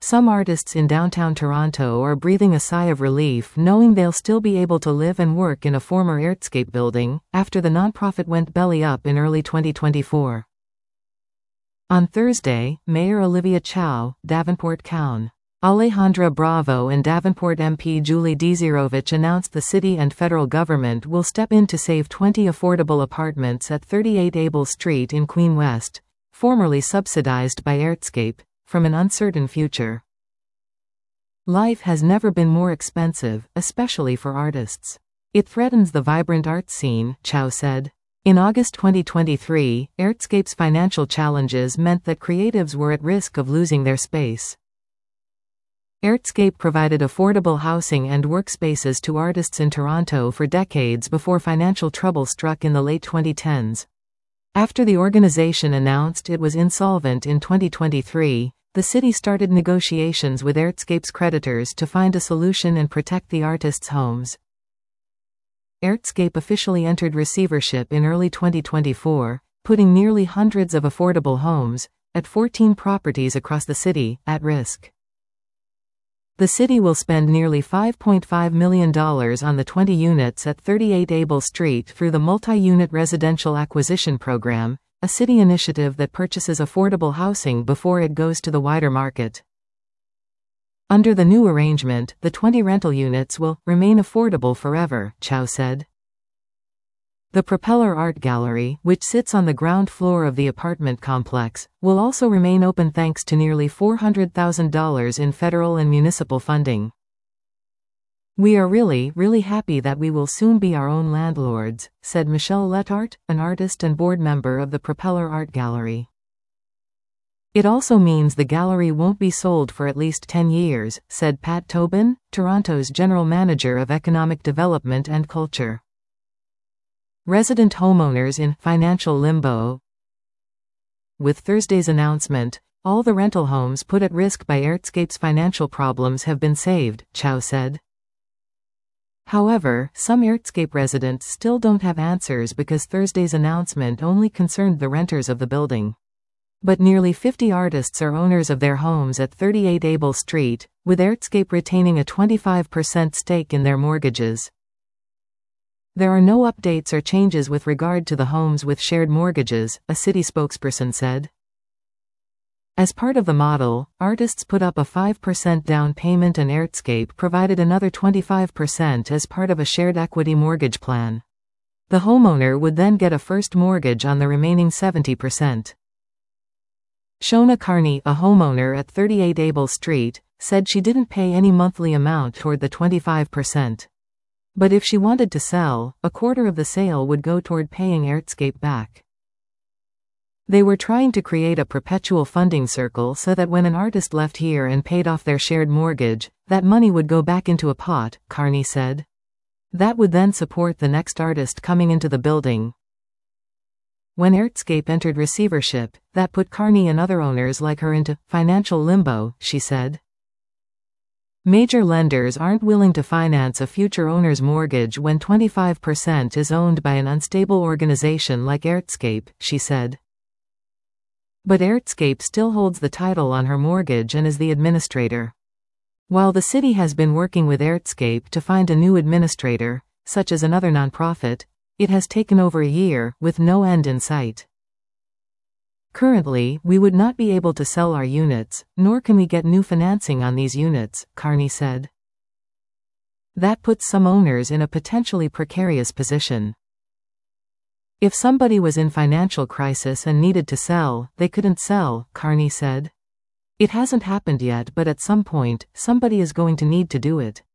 Some artists in downtown Toronto are breathing a sigh of relief knowing they'll still be able to live and work in a former Artscape building, after the nonprofit went belly up in early 2024. On Thursday, Mayor Olivia Chow, Davenport County, Alejandra Bravo and Davenport MP Julie Dzierovic announced the city and federal government will step in to save 20 affordable apartments at 38 Able Street in Queen West, formerly subsidized by Artscape, from an uncertain future. Life has never been more expensive, especially for artists. It threatens the vibrant art scene, Chow said. In August 2023, Artscape's financial challenges meant that creatives were at risk of losing their space. Artscape provided affordable housing and workspaces to artists in Toronto for decades before financial trouble struck in the late 2010s. After the organization announced it was insolvent in 2023, the city started negotiations with Artscape's creditors to find a solution and protect the artists' homes. Artscape officially entered receivership in early 2024, putting nearly hundreds of affordable homes, at 14 properties across the city, at risk. The city will spend nearly $5.5 million on the 20 units at 38 Able Street through the Multi-Unit Residential Acquisition Program, a city initiative that purchases affordable housing before it goes to the wider market. Under the new arrangement, the 20 rental units will remain affordable forever, Chow said. The Propeller Art Gallery, which sits on the ground floor of the apartment complex, will also remain open thanks to nearly $400,000 in federal and municipal funding. "We are really happy that we will soon be our own landlords," said Michelle Letart, an artist and board member of the Propeller Art Gallery. "It also means the gallery won't be sold for at least 10 years, said Pat Tobin, Toronto's General Manager of Economic Development and Culture. Resident homeowners in financial limbo. With Thursday's announcement, all the rental homes put at risk by Artscape's financial problems have been saved, Chow said. However, some Artscape residents still don't have answers because Thursday's announcement only concerned the renters of the building. But nearly 50 artists are owners of their homes at 38 Able Street, with Artscape retaining a 25% stake in their mortgages. There are no updates or changes with regard to the homes with shared mortgages, a city spokesperson said. As part of the model, artists put up a 5% down payment and Artscape provided another 25% as part of a shared equity mortgage plan. The homeowner would then get a first mortgage on the remaining 70%. Shona Carney, a homeowner at 38 Able Street, said she didn't pay any monthly amount toward the 25%. But if she wanted to sell, a quarter of the sale would go toward paying Artscape back. They were trying to create a perpetual funding circle so that when an artist left here and paid off their shared mortgage, that money would go back into a pot, Carney said. That would then support the next artist coming into the building. When Artscape entered receivership, that put Carney and other owners like her into financial limbo, she said. Major lenders aren't willing to finance a future owner's mortgage when 25% is owned by an unstable organization like Artscape, she said. But Artscape still holds the title on her mortgage and is the administrator. While the city has been working with Artscape to find a new administrator, such as another nonprofit, it has taken over a year, with no end in sight. Currently, we would not be able to sell our units, nor can we get new financing on these units, Carney said. That puts some owners in a potentially precarious position. If somebody was in financial crisis and needed to sell, they couldn't sell, Carney said. It hasn't happened yet, but at some point, somebody is going to need to do it.